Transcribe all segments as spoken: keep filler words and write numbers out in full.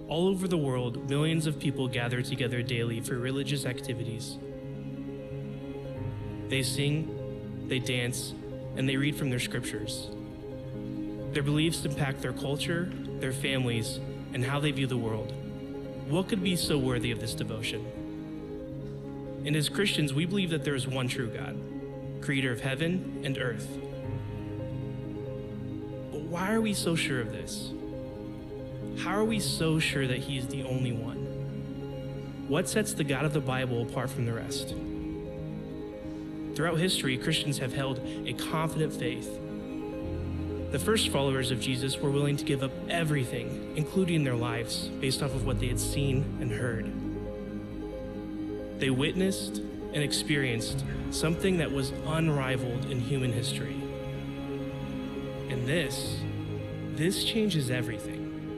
All over the world, millions of people gather together daily for religious activities. They sing, they dance, and they read from their scriptures. Their beliefs impact their culture, their families, and how they view the world. What could be so worthy of this devotion? And as Christians, we believe that there is one true God, creator of heaven and earth. But why are we so sure of this? How are we so sure that he is the only one? What sets the God of the Bible apart from the rest? Throughout history, Christians have held a confident faith. The first followers of Jesus were willing to give up everything, including their lives, based off of what they had seen and heard. They witnessed and experienced something that was unrivaled in human history. And this, this changes everything.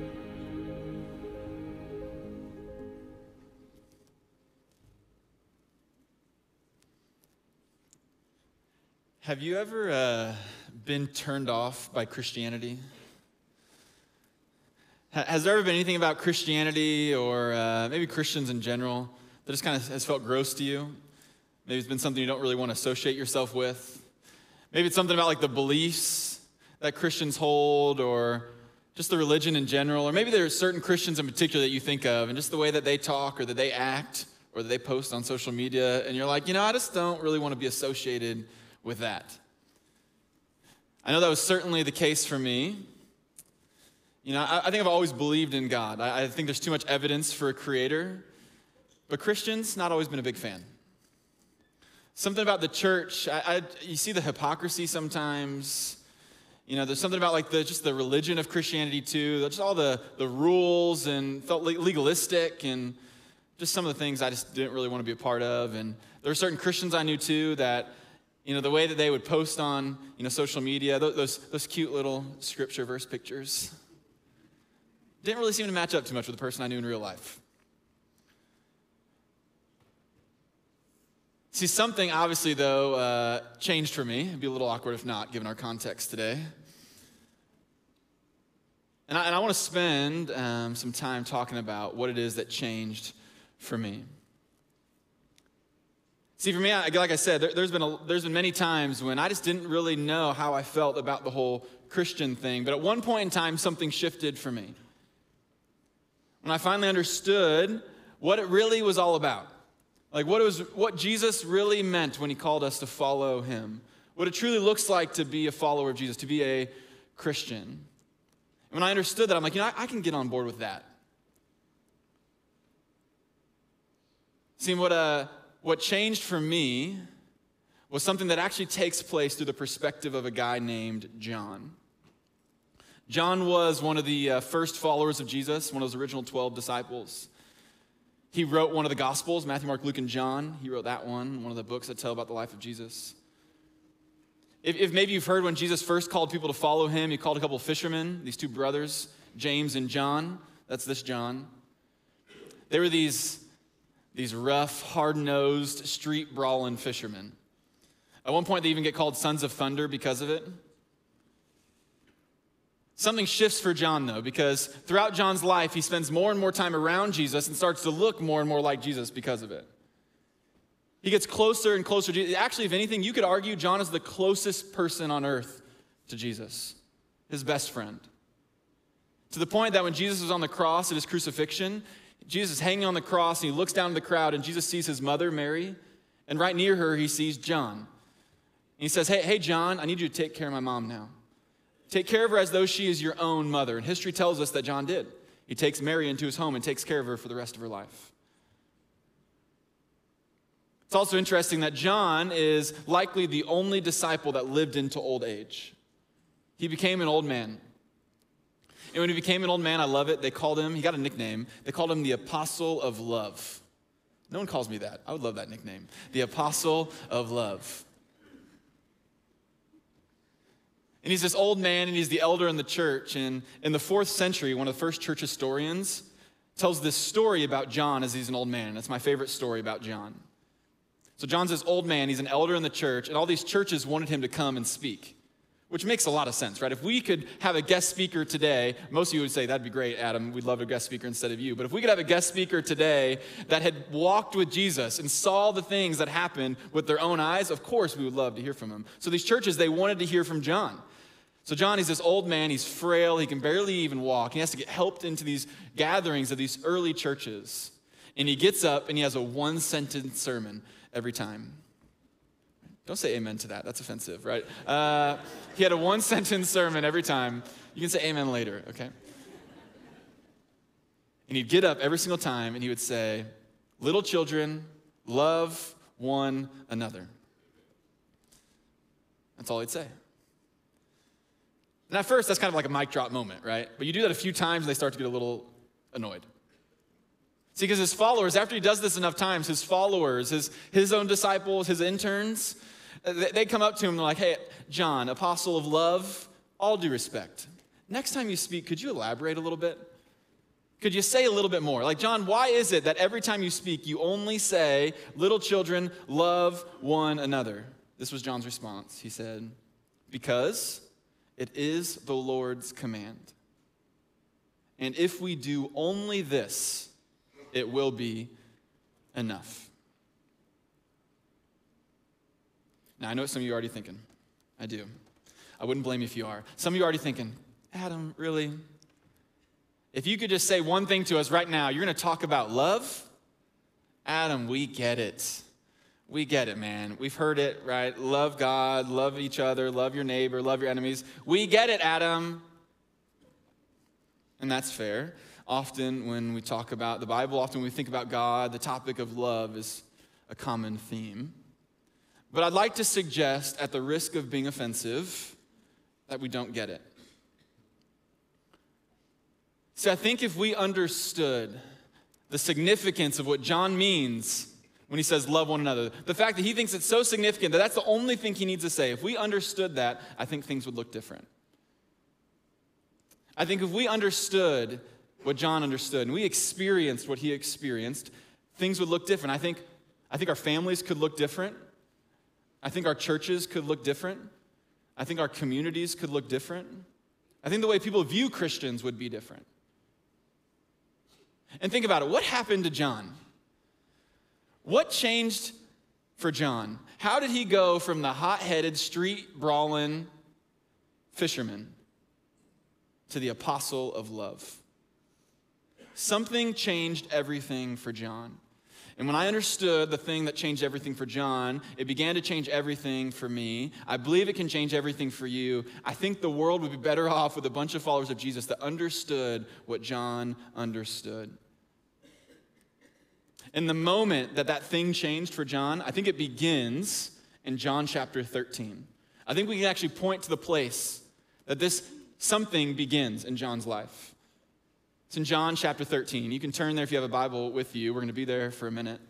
Have you ever uh, been turned off by Christianity? Has there ever been anything about Christianity or uh, maybe Christians in general that just kind of has felt gross to you? Maybe it's been something you don't really want to associate yourself with. Maybe it's something about like the beliefs that Christians hold or just the religion in general. Or maybe there are certain Christians in particular that you think of and just the way that they talk or that they act or that they post on social media. And you're like, you know, I just don't really want to be associated with that. I know that was certainly the case for me. You know, I, I think I've always believed in God. I, I think there's too much evidence for a creator. But Christians, not always been a big fan. Something about the church, I, I, you see the hypocrisy sometimes. You know, there's something about like the just the religion of Christianity too. Just all the, the rules and felt legalistic and just some of the things I just didn't really want to be a part of. And there were certain Christians I knew too that, you know, the way that they would post on, you know, social media, those, those cute little scripture verse pictures, didn't really seem to match up too much with the person I knew in real life. See, something obviously, though, uh, changed for me. It'd be a little awkward if not, given our context today. And I, and I want to spend um, some time talking about what it is that changed for me. See, for me, I, like I said, there, there's been a, there's been many times when I just didn't really know how I felt about the whole Christian thing. But at one point in time, something shifted for me. When I finally understood what it really was all about. Like what it was, what Jesus really meant when he called us to follow him. What it truly looks like to be a follower of Jesus, to be a Christian. And when I understood that, I'm like, you know, I, I can get on board with that. See, what uh, what changed for me was something that actually takes place through the perspective of a guy named John. John was one of the uh, first followers of Jesus, one of those original twelve disciples. He wrote one of the Gospels, Matthew, Mark, Luke, and John. He wrote that one, one of the books that tell about the life of Jesus. If, if maybe you've heard when Jesus first called people to follow him, he called a couple of fishermen, these two brothers, James and John. That's this John. They were these, these rough, hard-nosed, street-brawling fishermen. At one point, they even get called sons of thunder because of it. Something shifts for John, though, because throughout John's life, he spends more and more time around Jesus and starts to look more and more like Jesus because of it. He gets closer and closer to Jesus. Actually, if anything, you could argue John is the closest person on earth to Jesus, his best friend. To the point that when Jesus was on the cross at his crucifixion, Jesus is hanging on the cross, and he looks down at the crowd, and Jesus sees his mother, Mary, and right near her, he sees John. And he says, hey, hey, John, I need you to take care of my mom now. Take care of her as though she is your own mother. And history tells us that John did. He takes Mary into his home and takes care of her for the rest of her life. It's also interesting that John is likely the only disciple that lived into old age. He became an old man. And when he became an old man, I love it, they called him, he got a nickname, they called him the Apostle of Love. No one calls me that. I would love that nickname. The Apostle of Love. And he's this old man, and he's the elder in the church. And in the fourth century, one of the first church historians tells this story about John as he's an old man. That's my favorite story about John. So John's this old man. He's an elder in the church, and all these churches wanted him to come and speak. which makes a lot of sense, right? If we could have a guest speaker today, most of you would say, that'd be great, Adam. We'd love a guest speaker instead of you. But if we could have a guest speaker today that had walked with Jesus and saw the things that happened with their own eyes, of course we would love to hear from him. So these churches, they wanted to hear from John. So John, he's this old man, he's frail, he can barely even walk. He has to get helped into these gatherings of these early churches. And he gets up and he has a one-sentence sermon every time. Don't say amen to that. That's offensive, right? Uh, he had a one-sentence sermon every time. You can say amen later, okay? And he'd get up every single time and he would say, little children, love one another. That's all he'd say. And at first, that's kind of like a mic drop moment, right? But you do that a few times and they start to get a little annoyed. See, because his followers, after he does this enough times, his followers, his, his own disciples, his interns, they, they come up to him and they're like, hey, John, apostle of love, all due respect. Next time you speak, could you elaborate a little bit? Could you say a little bit more? Like, John, why is it that every time you speak, you only say, little children, love one another? This was John's response. He said, because it is the Lord's command. And if we do only this, it will be enough. Now, I know what some of you are already thinking. I do. I wouldn't blame you if you are. Some of you are already thinking, Adam, really? If you could just say one thing to us right now, you're going to talk about love? Adam, we get it. We get it, man. We've heard it, right? Love God, love each other, love your neighbor, love your enemies. We get it, Adam. And that's fair. Often when we talk about the Bible, often when we think about God, the topic of love is a common theme. But I'd like to suggest, at the risk of being offensive, that we don't get it. See, I think if we understood the significance of what John means when he says love one another, the fact that he thinks it's so significant that that's the only thing he needs to say, if we understood that, I think things would look different. I think if we understood what John understood and we experienced what he experienced, things would look different. I think, I think our families could look different. I think our churches could look different. I think our communities could look different. I think the way people view Christians would be different. And think about it. What happened to John? What changed for John? How did he go from the hot-headed, street-brawling fisherman to the apostle of love? Something changed everything for John. And when I understood the thing that changed everything for John, it began to change everything for me. I believe it can change everything for you. I think the world would be better off with a bunch of followers of Jesus that understood what John understood. In the moment that that thing changed for John, I think it begins in John chapter thirteen. I think we can actually point to the place that this something begins in John's life. It's in John chapter thirteen. You can turn there if you have a Bible with you. We're going to be there for a minute.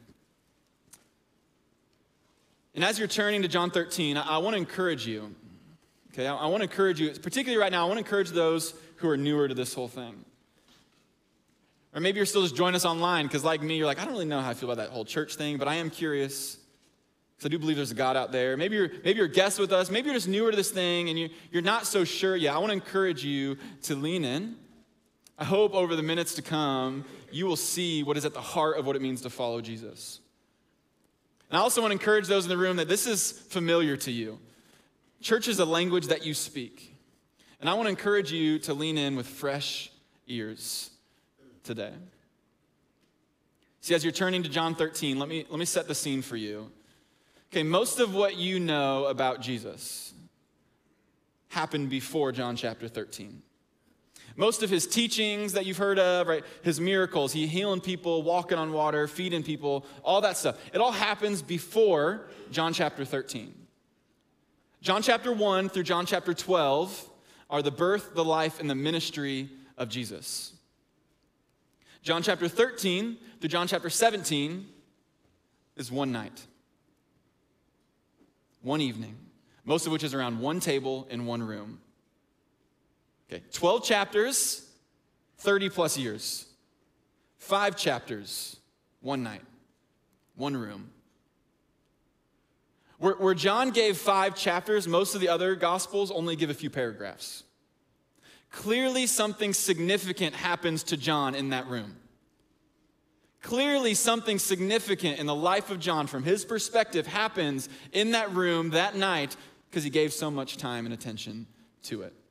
And as you're turning to John thirteen, I, I want to encourage you. Okay, I, I want to encourage you, particularly right now, I want to encourage those who are newer to this whole thing. Or maybe you're still just joining us online because like me, you're like, I don't really know how I feel about that whole church thing, but I am curious because I do believe there's a God out there. Maybe you're, maybe you're a guest with us. Maybe you're just newer to this thing and you, you're not so sure yet. I want to encourage you to lean in. I hope over the minutes to come, you will see what is at the heart of what it means to follow Jesus. And I also want to encourage those in the room that this is familiar to you. Church is a language that you speak. And I want to encourage you to lean in with fresh ears today. See, as you're turning to John thirteen, let me, let me set the scene for you. Okay, most of what you know about Jesus happened before John chapter thirteen. Most of his teachings that you've heard of, right, his miracles, he healing people, walking on water, feeding people, all that stuff, it all happens before John chapter thirteen. John chapter one through John chapter twelve are the birth, the life, and the ministry of Jesus. John chapter thirteen through John chapter seventeen is one night, one evening, most of which is around one table in one room. Okay, twelve chapters, thirty plus years. Five chapters, one night, one room. Where, where John gave five chapters, most of the other gospels only give a few paragraphs. Clearly something significant happens to John in that room. Clearly something significant in the life of John from his perspective happens in that room that night because he gave so much time and attention to it.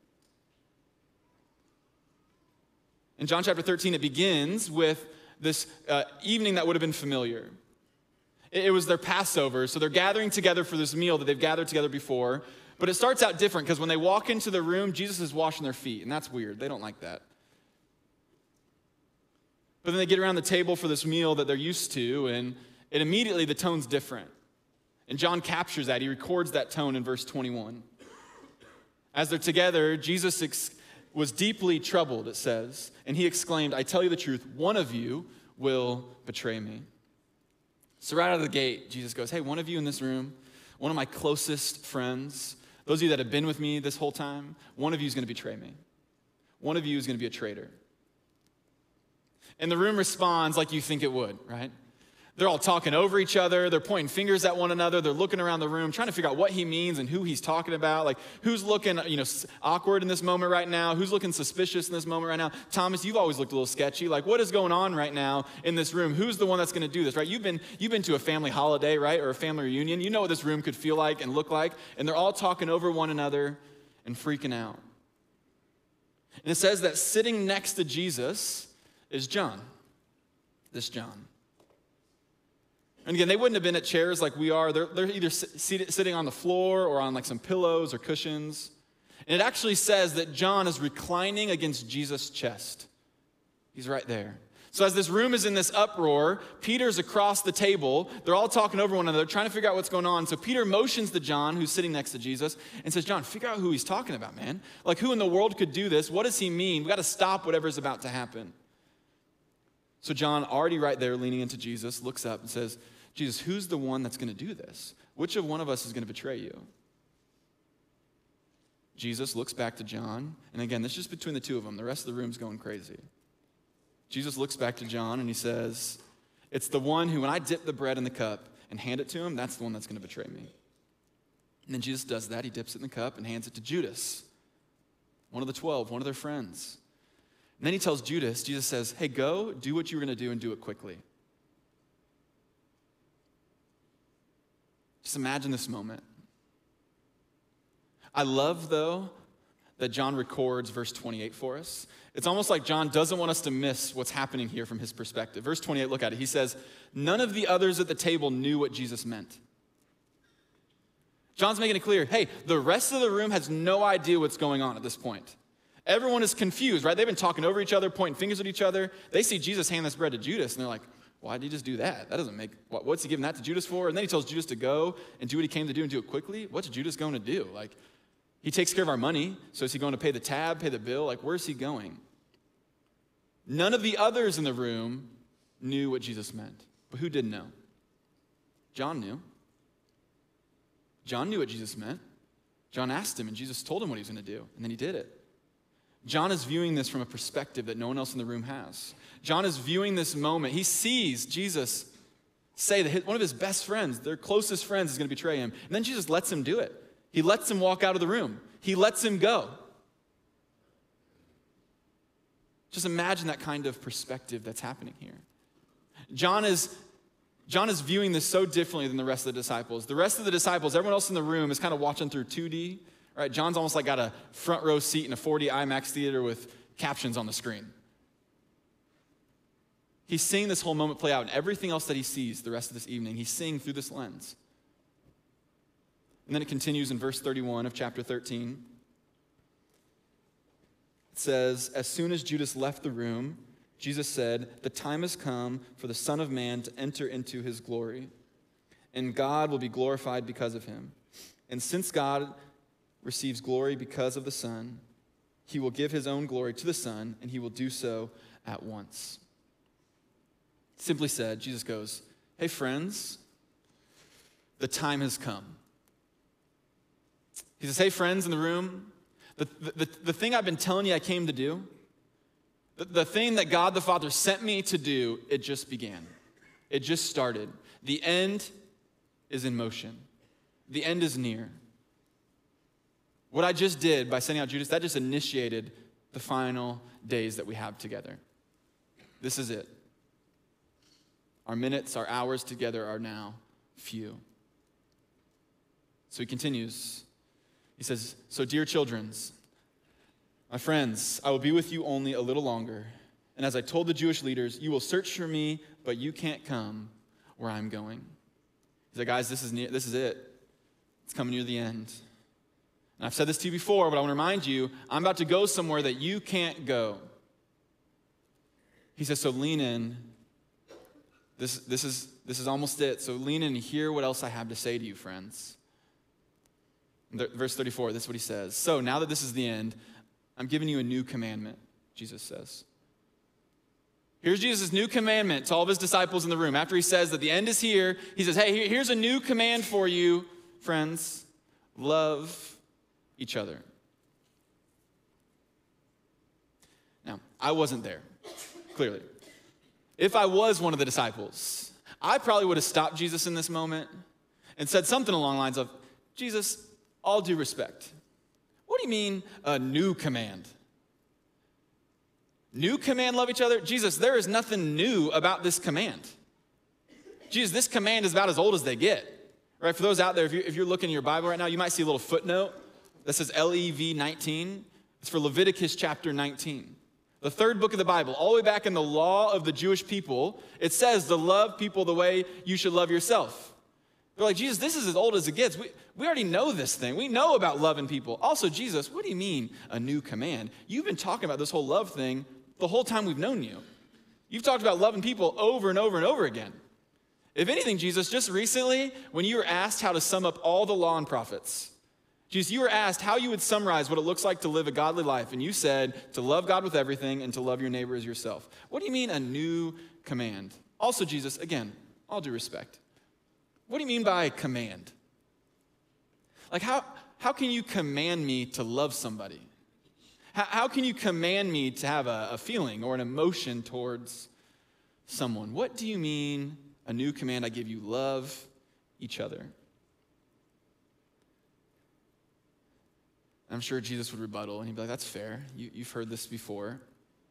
In John chapter thirteen, it begins with this uh, evening that would have been familiar. It, it was their Passover, so they're gathering together for this meal that they've gathered together before. But it starts out different because when they walk into the room, Jesus is washing their feet, and that's weird. They don't like that. But then they get around the table for this meal that they're used to, and it immediately, the tone's different. And John captures that. He records that tone in verse twenty-one. As they're together, Jesus ex- was deeply troubled, it says, and he exclaimed, I tell you the truth, one of you will betray me. So right out of the gate, Jesus goes, hey, one of you in this room, one of my closest friends, those of you that have been with me this whole time, one of you is going to betray me. One of you is going to be a traitor. And the room responds like you think it would, right? They're all talking over each other. They're pointing fingers at one another. They're looking around the room, trying to figure out what he means and who he's talking about. Like, who's looking, you know, awkward in this moment right now? Who's looking suspicious in this moment right now? Thomas, you've always looked a little sketchy. Like, what is going on right now in this room? Who's the one that's going to do this, right? You've been, you've been to a family holiday, right, or a family reunion. You know what this room could feel like and look like. And they're all talking over one another and freaking out. And it says that sitting next to Jesus is John. This John. And again, they wouldn't have been at chairs like we are. They're, they're either seated, sitting on the floor or on like some pillows or cushions. And it actually says that John is reclining against Jesus' chest. He's right there. So as this room is in this uproar, Peter's across the table. They're all talking over one another, trying to figure out what's going on. So Peter motions to John, who's sitting next to Jesus, and says, John, figure out who he's talking about, man. Like, who in the world could do this? What does he mean? We got to stop whatever's about to happen. So John, already right there, leaning into Jesus, looks up and says, Jesus, who's the one that's going to do this? Which of one of us is going to betray you? Jesus looks back to John, and again, this is just between the two of them. The rest of the room's going crazy. Jesus looks back to John, and he says, it's the one who, when I dip the bread in the cup and hand it to him, that's the one that's going to betray me. And then Jesus does that. He dips it in the cup and hands it to Judas, one of the twelve, one of their friends. And then he tells Judas, Jesus says, hey, go, do what you were going to do and do it quickly. Just imagine this moment. I love, though, that John records verse twenty-eight for us. It's almost like John doesn't want us to miss what's happening here from his perspective. Verse twenty-eight, look at it. He says, none of the others at the table knew what Jesus meant. John's making it clear, hey, the rest of the room has no idea what's going on at this point. Everyone is confused, right? They've been talking over each other, pointing fingers at each other. They see Jesus hand this bread to Judas, and they're like, why did he just do that? That doesn't make, what's he giving that to Judas for? And then he tells Judas to go and do what he came to do and do it quickly. What's Judas going to do? Like, he takes care of our money, so is he going to pay the tab, pay the bill? Like, where's he going? None of the others in the room knew what Jesus meant. But who didn't know? John knew. John knew what Jesus meant. John asked him, and Jesus told him what he was going to do, and then he did it. John is viewing this from a perspective that no one else in the room has. John is viewing this moment. He sees Jesus say that one of his best friends, their closest friends, is going to betray him. And then Jesus lets him do it. He lets him walk out of the room. He lets him go. Just imagine that kind of perspective that's happening here. John is, John is viewing this so differently than the rest of the disciples. The rest of the disciples, everyone else in the room is kind of watching through two D. Right? John's almost like got a front row seat in a four D IMAX theater with captions on the screen. He's seeing this whole moment play out, and everything else that he sees the rest of this evening, he's seeing through this lens. And then it continues in verse thirty-one of chapter thirteen. It says, as soon as Judas left the room, Jesus said, the time has come for the Son of Man to enter into his glory, and God will be glorified because of him. And since God receives glory because of the Son, he will give his own glory to the Son, and he will do so at once. Simply said, Jesus goes, hey friends, the time has come. He says, hey friends in the room, the, the, the thing I've been telling you I came to do, the, the thing that God the Father sent me to do, it just began. It just started. The end is in motion. the end is near. What I just did by sending out Judas, that just initiated the final days that we have together. This is it. Our minutes, our hours together are now few. So he continues. He says, so dear children, my friends, I will be with you only a little longer. And as I told the Jewish leaders, you will search for me, but you can't come where I'm going. He's like, guys, this is near, this is it. It's coming near the end. And I've said this to you before, but I want to remind you, I'm about to go somewhere that you can't go. He says, so lean in. This, this, is, this is almost it. So lean in and hear what else I have to say to you, friends. Verse thirty-four, this is what he says. So now that this is the end, I'm giving you a new commandment, Jesus says. Here's Jesus' new commandment to all of his disciples in the room. After he says that the end is here, he says, hey, here's a new command for you, friends. Love each other. Now, I wasn't there, clearly. If I was one of the disciples, I probably would have stopped Jesus in this moment and said something along the lines of, Jesus, all due respect, what do you mean a new command? New command, love each other? Jesus, there is nothing new about this command. Jesus, this command is about as old as they get. Right? For those out there, if you're, if you're looking in your Bible right now, you might see a little footnote that says L E V nineteen. It's for Leviticus chapter nineteen. The third book of the Bible, all the way back in the law of the Jewish people, it says to love people the way you should love yourself. They're like, Jesus, this is as old as it gets. We, we already know this thing. We know about loving people. Also, Jesus, what do you mean a new command? You've been talking about this whole love thing the whole time we've known you. You've talked about loving people over and over and over again. If anything, Jesus, just recently, when you were asked how to sum up all the law and prophets, Jesus, you were asked how you would summarize what it looks like to live a godly life, and you said to love God with everything and to love your neighbor as yourself. What do you mean a new command? Also, Jesus, again, all due respect, what do you mean by command? Like, how, how can you command me to love somebody? How, how can you command me to have a, a feeling or an emotion towards someone? What do you mean a new command I give you? Love each other. I'm sure Jesus would rebuttal, and he'd be like, that's fair. You, you've heard this before.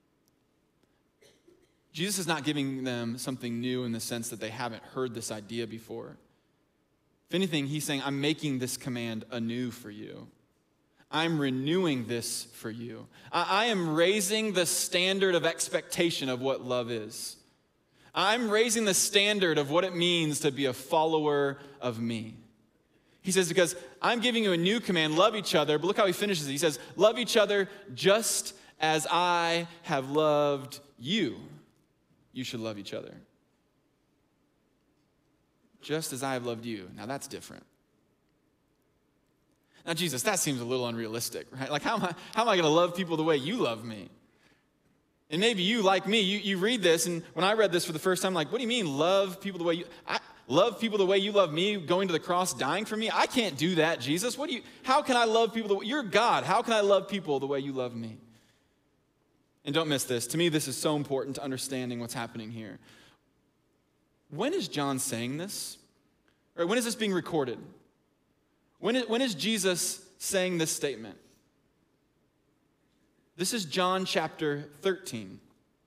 Jesus is not giving them something new in the sense that they haven't heard this idea before. If anything, he's saying, I'm making this command anew for you. I'm renewing this for you. I, I am raising the standard of expectation of what love is. I'm raising the standard of what it means to be a follower of me. He says, because I'm giving you a new command, love each other. But look how he finishes it. He says, love each other just as I have loved you. You should love each other. Just as I have loved you. Now that's different. Now, Jesus, that seems a little unrealistic, right? Like, how am I, how am I going to love people the way you love me? And maybe you, like me, you, you read this, and when I read this for the first time, like, what do you mean love people the way you... I, Love people the way you love me, going to the cross, dying for me? I can't do that, Jesus. What do you, how can I love people the way, you're God. How can I love people the way you love me? And don't miss this. To me, this is so important to understanding what's happening here. When is John saying this? Or when is this being recorded? When is, when is Jesus saying this statement? This is John chapter thirteen.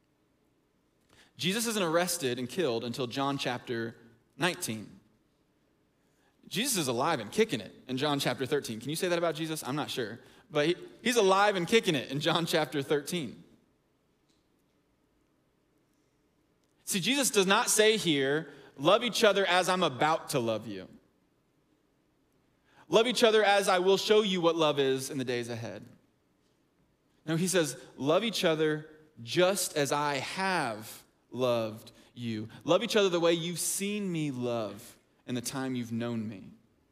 Jesus isn't arrested and killed until John chapter nineteen. Jesus is alive and kicking it in John chapter thirteen. Can you say that about Jesus? I'm not sure. But he, he's alive and kicking it in John chapter thirteen. See, Jesus does not say here, love each other as I'm about to love you. Love each other as I will show you what love is in the days ahead. No, he says, love each other just as I have loved you. Love each other the way you've seen me love in the time you've known me.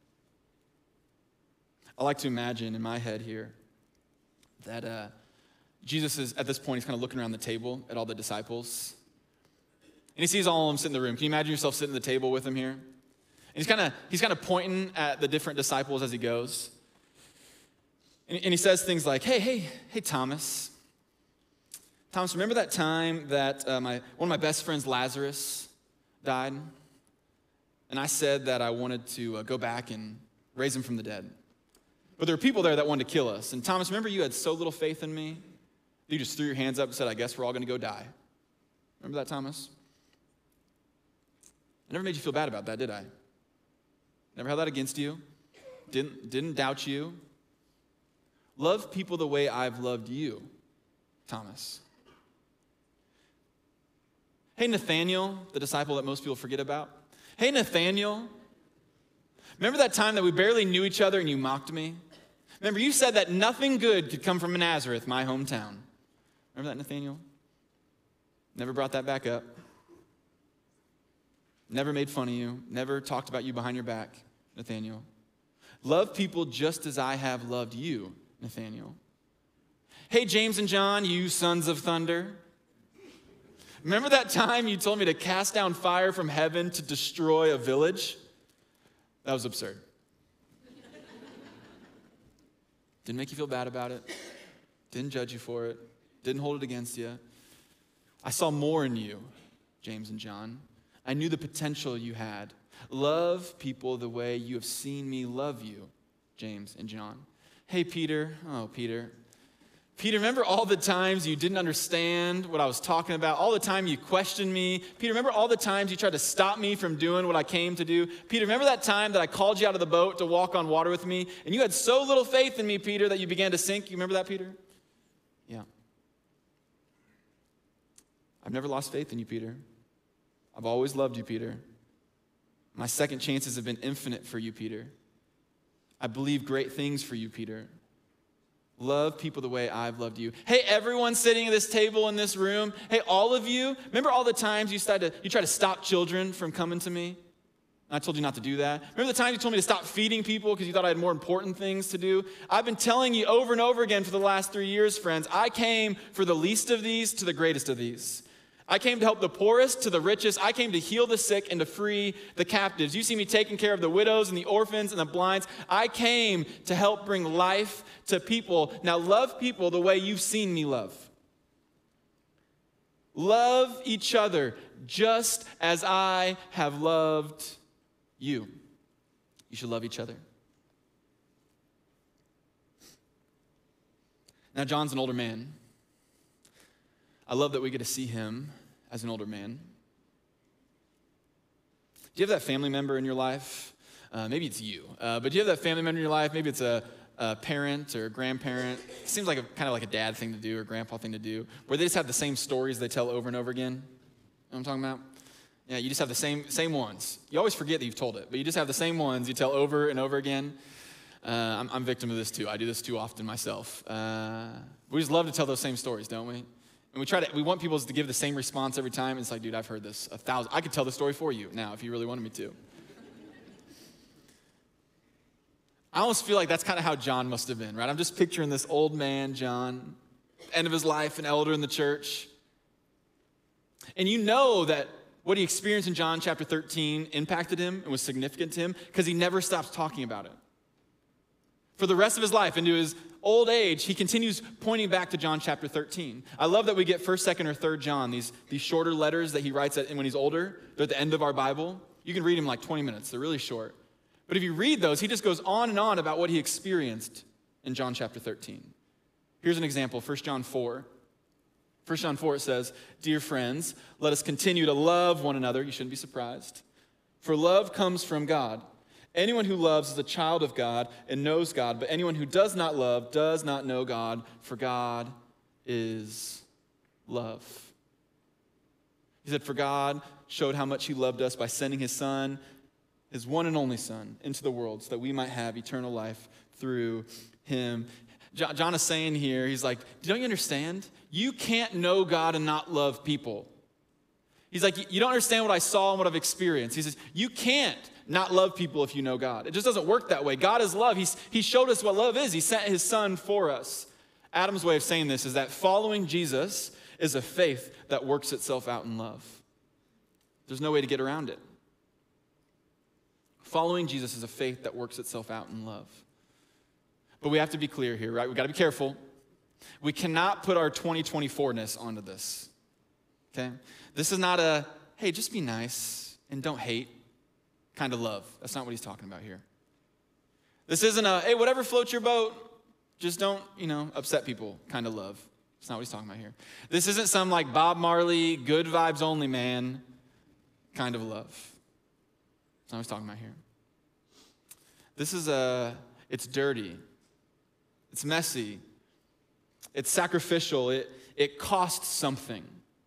I like to imagine in my head here that uh, Jesus is, at this point, he's kind of looking around the table at all the disciples. And he sees all of them sitting in the room. Can you imagine yourself sitting at the table with him here? And he's kind of he's kind of pointing at the different disciples as he goes. And, and he says things like, hey, hey, hey, Thomas. Thomas, remember that time that uh, my one of my best friends, Lazarus, died? And I said that I wanted to uh, go back and raise him from the dead. But there were people there that wanted to kill us. And Thomas, remember you had so little faith in me? You just threw your hands up and said, I guess we're all going to go die. Remember that, Thomas? I never made you feel bad about that, did I? Never held that against you. Didn't, didn't doubt you. Love people the way I've loved you, Thomas. Hey, Nathaniel, the disciple that most people forget about. Hey, Nathaniel, remember that time that we barely knew each other and you mocked me? Remember, you said that nothing good could come from Nazareth, my hometown. Remember that, Nathaniel? Never brought that back up. Never made fun of you. Never talked about you behind your back, Nathaniel. Love people just as I have loved you, Nathaniel. Hey, James and John, you sons of thunder. Remember that time you told me to cast down fire from heaven to destroy a village? That was absurd. Didn't make you feel bad about it. Didn't judge you for it. Didn't hold it against you. I saw more in you, James and John. I knew the potential you had. Love people the way you have seen me love you, James and John. Hey, Peter. Oh, Peter. Peter, remember all the times you didn't understand what I was talking about? All the time you questioned me? Peter, remember all the times you tried to stop me from doing what I came to do? Peter, remember that time that I called you out of the boat to walk on water with me? And you had so little faith in me, Peter, that you began to sink? You remember that, Peter? Yeah. I've never lost faith in you, Peter. I've always loved you, Peter. My second chances have been infinite for you, Peter. I believe great things for you, Peter. Love people the way I've loved you. Hey, everyone sitting at this table in this room. Hey, all of you. Remember all the times you started to, you tried to stop children from coming to me? I told you not to do that. Remember the times you told me to stop feeding people because you thought I had more important things to do? I've been telling you over and over again for the last three years, friends, I came for the least of these to the greatest of these. I came to help the poorest to the richest. I came to heal the sick and to free the captives. You see me taking care of the widows and the orphans and the blinds. I came to help bring life to people. Now love people the way you've seen me love. Love each other just as I have loved you. You should love each other. Now John's an older man. I love that we get to see him as an older man. Do you have that family member in your life? Uh, maybe it's you, uh, but do you have that family member in your life? Maybe it's a, a parent or a grandparent. It seems like a, kind of like a dad thing to do or a grandpa thing to do, where they just have the same stories they tell over and over again. You know what I'm talking about? Yeah, you just have the same same ones. You always forget that you've told it, but you just have the same ones you tell over and over again. Uh, I'm, I'm a victim of this too. I do this too often myself. Uh, we just love to tell those same stories, don't we? And we try to, we want people to give the same response every time. It's like, dude, I've heard this a thousand. I could tell the story for you now if you really wanted me to. I almost feel like that's kind of how John must have been, right? I'm just picturing this old man, John, end of his life, an elder in the church. And you know that what he experienced in John chapter thirteen impacted him and was significant to him because he never stops talking about it. For the rest of his life, into his old age, he continues pointing back to John chapter thirteen. I love that we get first, second, or third John, these, these shorter letters that he writes at, when he's older. They're at the end of our Bible. You can read them in like twenty minutes. They're really short. But if you read those, he just goes on and on about what he experienced in John chapter thirteen. Here's an example, First John four. First John four, it says, "Dear friends, let us continue to love one another." You shouldn't be surprised. "For love comes from God. Anyone who loves is a child of God and knows God, but anyone who does not love does not know God, for God is love." He said, "For God showed how much he loved us by sending his son, his one and only son, into the world so that we might have eternal life through him." John, John is saying here, he's like, don't you understand? You can't know God and not love people. He's like, you don't understand what I saw and what I've experienced. He says, you can't not love people if you know God. It just doesn't work that way. God is love. He's, he showed us what love is. He sent his son for us. Adam's way of saying this is that following Jesus is a faith that works itself out in love. There's no way to get around it. Following Jesus is a faith that works itself out in love. But we have to be clear here, right? We've got to be careful. We cannot put our twenty twenty-four-ness onto this, okay? This is not a, hey, just be nice and don't hate kind of love. That's not what he's talking about here. This isn't a, hey, whatever floats your boat, just don't, you know, upset people kind of love. That's not what he's talking about here. This isn't some like Bob Marley, good vibes only man kind of love. That's not what he's talking about here. This is a, it's dirty. It's messy. It's sacrificial. It, it costs something.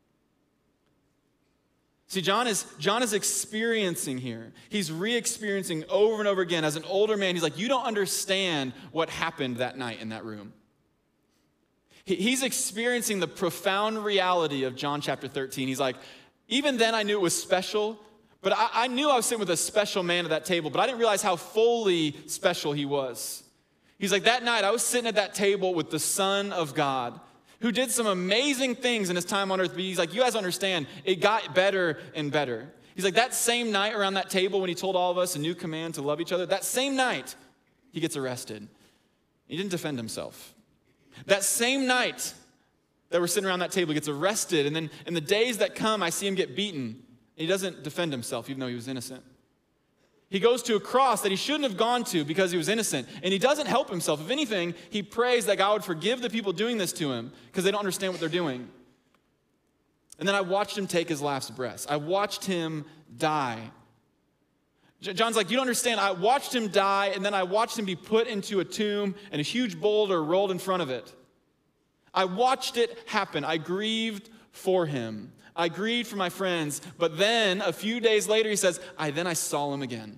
See, John is, John is experiencing here. He's re-experiencing over and over again. As an older man, he's like, you don't understand what happened that night in that room. He, he's experiencing the profound reality of John chapter thirteen. He's like, even then I knew it was special, but I, I knew I was sitting with a special man at that table, but I didn't realize how fully special he was. He's like, that night I was sitting at that table with the Son of God, who did some amazing things in his time on earth. But he's like, you guys understand, it got better and better. He's like, that same night around that table when he told all of us a new command to love each other, that same night, he gets arrested. He didn't defend himself. That same night that we're sitting around that table, he gets arrested. And then in the days that come, I see him get beaten. He doesn't defend himself, even though he was innocent. He goes to a cross that he shouldn't have gone to because he was innocent. And he doesn't help himself. If anything, he prays that God would forgive the people doing this to him because they don't understand what they're doing. And then I watched him take his last breaths. I watched him die. John's like, you don't understand. I watched him die, and then I watched him be put into a tomb and a huge boulder rolled in front of it. I watched it happen. I grieved for him. I grieved for my friends. But then a few days later, he says, I then I saw him again.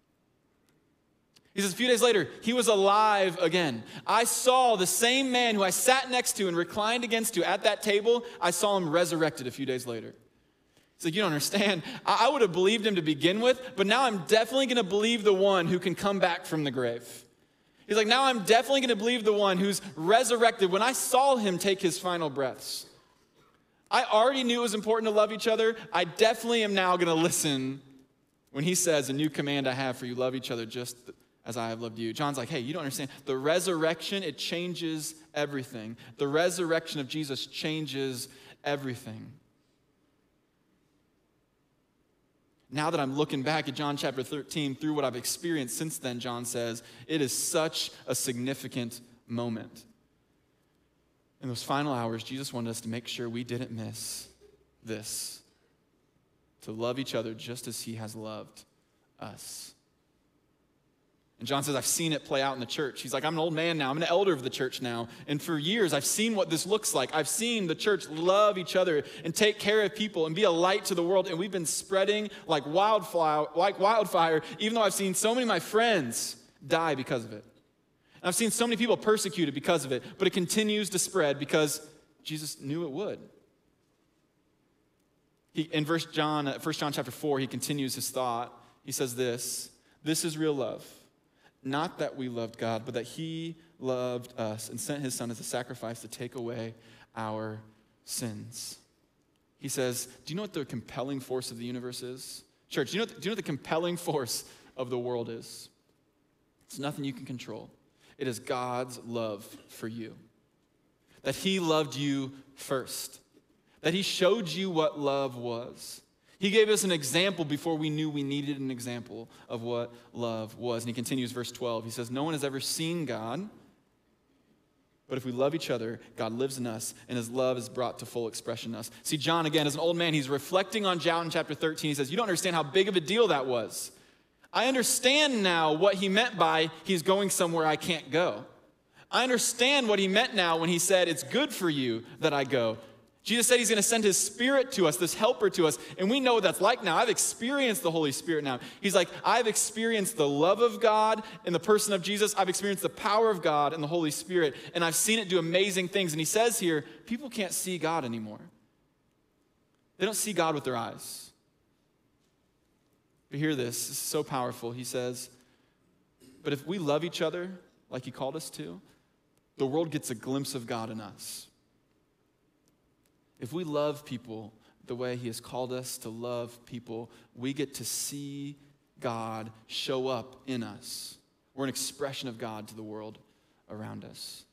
He says, a few days later, he was alive again. I saw the same man who I sat next to and reclined against to at that table. I saw him resurrected a few days later. He's like, you don't understand. I would have believed him to begin with, but now I'm definitely going to believe the one who can come back from the grave. He's like, now I'm definitely going to believe the one who's resurrected. When I saw him take his final breaths, I already knew it was important to love each other. I definitely am now going to listen when he says, a new command I have for you, love each other just as I have loved you. John's like, hey, you don't understand. The resurrection, it changes everything. The resurrection of Jesus changes everything. Now that I'm looking back at John chapter thirteen, through what I've experienced since then, John says, it is such a significant moment. In those final hours, Jesus wanted us to make sure we didn't miss this. To love each other just as he has loved us. And John says, I've seen it play out in the church. He's like, I'm an old man now. I'm an elder of the church now. And for years, I've seen what this looks like. I've seen the church love each other and take care of people and be a light to the world. And we've been spreading like wildfire, like wildfire, even though I've seen so many of my friends die because of it. And I've seen so many people persecuted because of it. But it continues to spread because Jesus knew it would. He, in verse John, First John chapter four, he continues his thought. He says this, this is real love. Not that we loved God, but that he loved us and sent his son as a sacrifice to take away our sins. He says, do you know what the compelling force of the universe is? Church, do you know, do you know what the compelling force of the world is? It's nothing you can control. It is God's love for you. That he loved you first. That he showed you what love was. He gave us an example before we knew we needed an example of what love was. And he continues, verse twelve. He says, no one has ever seen God, but if we love each other, God lives in us, and his love is brought to full expression in us. See, John, again, as an old man, he's reflecting on John chapter thirteen. He says, you don't understand how big of a deal that was. I understand now what he meant by he's going somewhere I can't go. I understand what he meant now when he said, it's good for you that I go. Jesus said he's going to send his Spirit to us, this helper to us, and we know what that's like now. I've experienced the Holy Spirit now. He's like, I've experienced the love of God in the person of Jesus. I've experienced the power of God in the Holy Spirit, and I've seen it do amazing things. And he says here, people can't see God anymore. They don't see God with their eyes. But hear this, this is so powerful. He says, but if we love each other like he called us to, the world gets a glimpse of God in us. If we love people the way he has called us to love people, we get to see God show up in us. We're an expression of God to the world around us.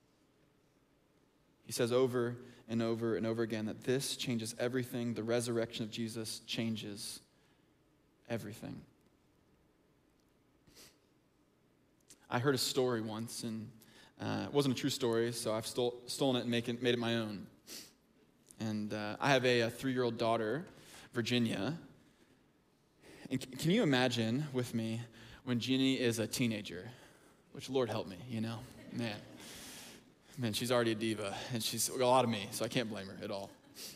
He says over and over and over again that this changes everything. The resurrection of Jesus changes everything. I heard a story once, and uh, it wasn't a true story, so I've stole, stolen it and make it, made it my own. And uh, I have a, a three-year-old daughter, Virginia. And c- can you imagine with me when Jeannie is a teenager? Which, Lord help me, you know? Man. Man, she's already a diva, and she's a lot of me, so I can't blame her at all.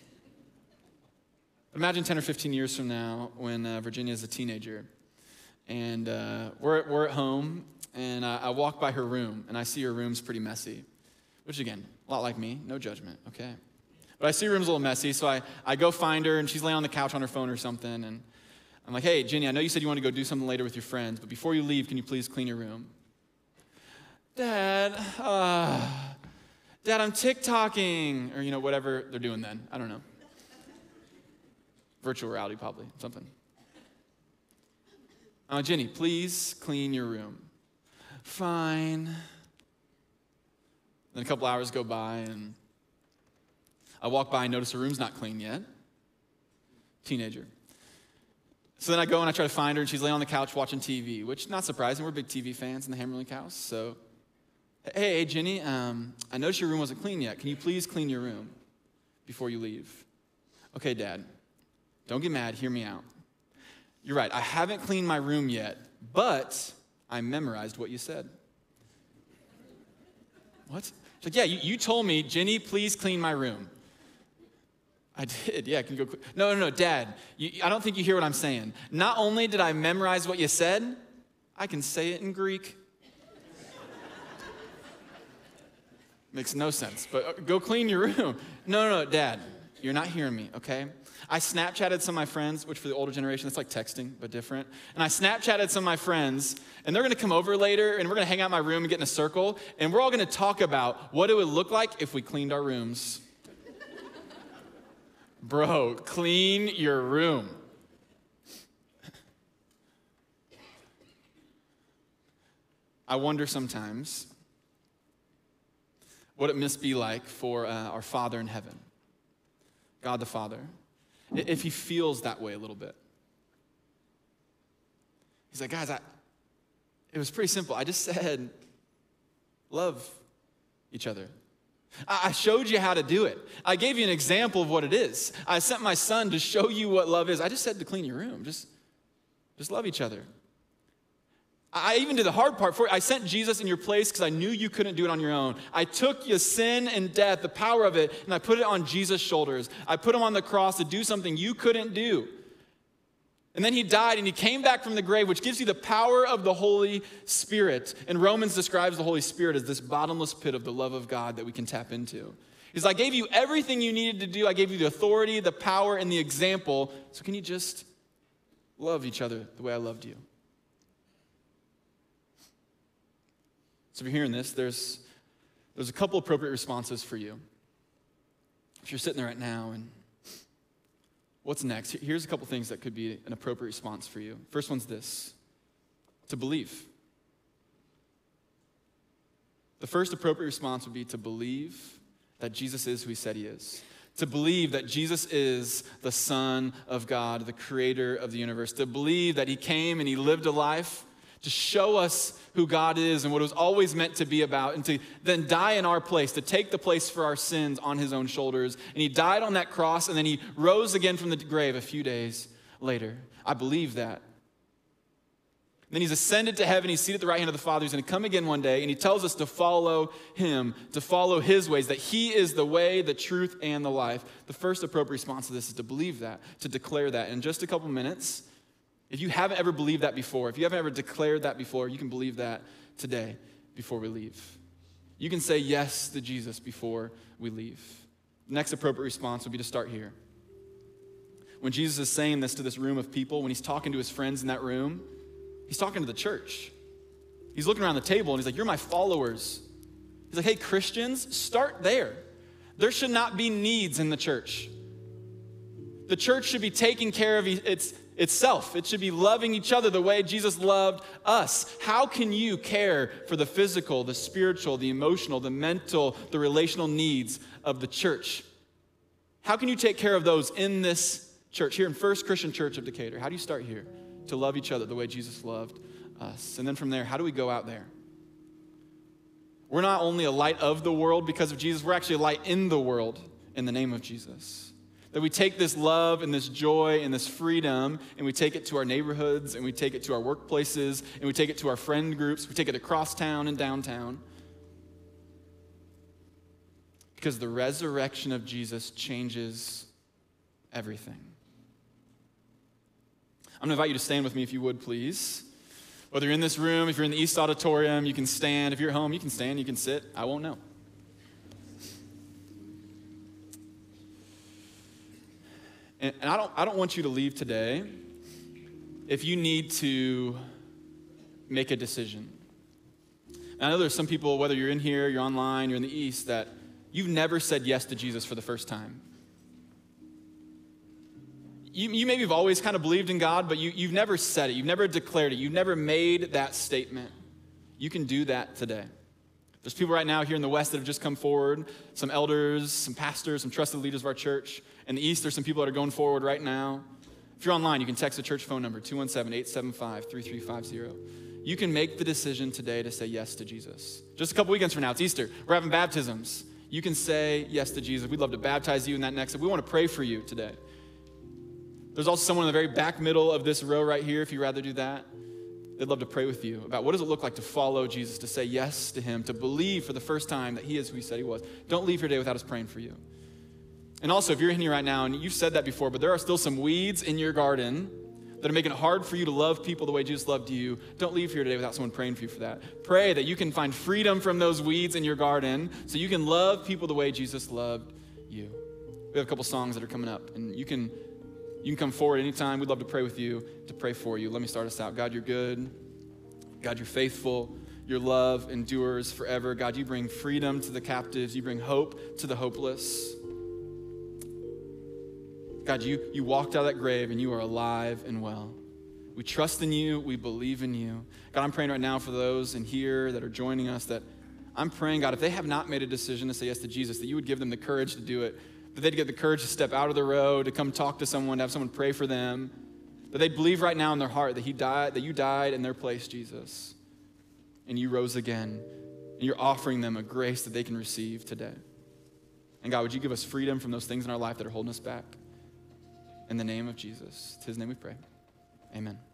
Imagine ten or fifteen years from now when uh, Virginia is a teenager, and uh, we're, we're at home, and uh, I walk by her room, and I see her room's pretty messy, which, again, a lot like me, no judgment, okay? But I see her room's a little messy, so I, I go find her, and she's laying on the couch on her phone or something, and I'm like, hey, Jenny, I know you said you want to go do something later with your friends, but before you leave, can you please clean your room? Dad, uh, Dad, I'm TikToking, or, you know, whatever they're doing then. I don't know. Virtual reality, probably, something. Uh, Jenny, please clean your room. Fine. Then a couple hours go by, and I walk by and notice her room's not clean yet. Teenager. So then I go and I try to find her, and she's laying on the couch watching T V, which, not surprising, we're big T V fans in the Hammerlink house, so... Hey, hey, Jenny, um, I noticed your room wasn't clean yet. Can you please clean your room before you leave? Okay, Dad, don't get mad. Hear me out. You're right. I haven't cleaned my room yet, but I memorized what you said. What? She's like, yeah, you, you told me, Jenny, please clean my room. I did. Yeah, can you go? No, no, no, Dad, you, I don't think you hear what I'm saying. Not only did I memorize what you said, I can say it in Greek. Makes no sense, but go clean your room. No, no, no, Dad, you're not hearing me, okay? I Snapchatted some of my friends, which for the older generation, it's like texting, but different. And I Snapchatted some of my friends, and they're gonna come over later, and we're gonna hang out in my room and get in a circle, and we're all gonna talk about what it would look like if we cleaned our rooms. Bro, clean your room. I wonder sometimes what it must be like for uh, our Father in heaven, God the Father, if he feels that way a little bit. He's like, guys, I, it was pretty simple. I just said, love each other. I, I showed you how to do it. I gave you an example of what it is. I sent my son to show you what love is. I just said to clean your room. Just, just love each other. I even did the hard part for you. I sent Jesus in your place because I knew you couldn't do it on your own. I took your sin and death, the power of it, and I put it on Jesus' shoulders. I put him on the cross to do something you couldn't do. And then he died and he came back from the grave, which gives you the power of the Holy Spirit. And Romans describes the Holy Spirit as this bottomless pit of the love of God that we can tap into. He says, I gave you everything you needed to do. I gave you the authority, the power, and the example. So can you just love each other the way I loved you? So if you're hearing this, there's, there's a couple appropriate responses for you. If you're sitting there right now and what's next? Here's a couple things that could be an appropriate response for you. First one's this, to believe. The first appropriate response would be to believe that Jesus is who he said he is. To believe that Jesus is the Son of God, the creator of the universe. To believe that he came and he lived a life to show us who God is and what it was always meant to be about, and to then die in our place, to take the place for our sins on his own shoulders. And he died on that cross, and then he rose again from the grave a few days later. I believe that. And then he's ascended to heaven. He's seated at the right hand of the Father. He's going to come again one day, and he tells us to follow him, to follow his ways, that he is the way, the truth, and the life. The first appropriate response to this is to believe that, to declare that. In just a couple minutes, if you haven't ever believed that before, if you haven't ever declared that before, you can believe that today before we leave. You can say yes to Jesus before we leave. The next appropriate response would be to start here. When Jesus is saying this to this room of people, when he's talking to his friends in that room, he's talking to the church. He's looking around the table and he's like, you're my followers. He's like, hey, Christians, start there. There should not be needs in the church. The church should be taking care of its itself. It should be loving each other the way Jesus loved us. How can you care for the physical, the spiritual, the emotional, the mental, the relational needs of the church? How can you take care of those in this church, here in First Christian Church of Decatur? How do you start here? To love each other the way Jesus loved us. And then from there, how do we go out there? We're not only a light of the world because of Jesus, we're actually a light in the world in the name of Jesus. That we take this love and this joy and this freedom and we take it to our neighborhoods and we take it to our workplaces and we take it to our friend groups. We take it across town and downtown. Because the resurrection of Jesus changes everything. I'm going to invite you to stand with me if you would, please. Whether you're in this room, if you're in the East Auditorium, you can stand. If you're at home, you can stand, you can sit. I won't know. And, and I don't, I don't want you to leave today if you need to make a decision. And I know there's some people, whether you're in here, you're online, you're in the East, that you've never said yes to Jesus for the first time. You, you maybe have always kind of believed in God, but you, you've never said it. You've never declared it. You've never made that statement. You can do that today. There's people right now here in the West that have just come forward, some elders, some pastors, some trusted leaders of our church. In the East, there's some people that are going forward right now. If you're online, you can text the church phone number, two one seven, eight seven five, three three five zero. You can make the decision today to say yes to Jesus. Just a couple weekends from now, it's Easter. We're having baptisms. You can say yes to Jesus. We'd love to baptize you in that next step. We want to pray for you today. There's also someone in the very back middle of this row right here, if you'd rather do that. They'd love to pray with you about what does it look like to follow Jesus, to say yes to him, to believe for the first time that he is who he said he was. Don't leave your day without us praying for you. And also, if you're in here right now, and you've said that before, but there are still some weeds in your garden that are making it hard for you to love people the way Jesus loved you, don't leave here today without someone praying for you for that. Pray that you can find freedom from those weeds in your garden so you can love people the way Jesus loved you. We have a couple songs that are coming up, and you can you can come forward anytime. We'd love to pray with you, to pray for you. Let me start us out. God, you're good. God, you're faithful. Your love endures forever. God, you bring freedom to the captives. You bring hope to the hopeless. God, you, you walked out of that grave and you are alive and well. We trust in you. We believe in you. God, I'm praying right now for those in here that are joining us that I'm praying, God, if they have not made a decision to say yes to Jesus, that you would give them the courage to do it, that they'd get the courage to step out of the road, to come talk to someone, to have someone pray for them, that they believe right now in their heart that he died, that you died in their place, Jesus, and you rose again, and you're offering them a grace that they can receive today. And God, would you give us freedom from those things in our life that are holding us back? In the name of Jesus. It's his name we pray. Amen.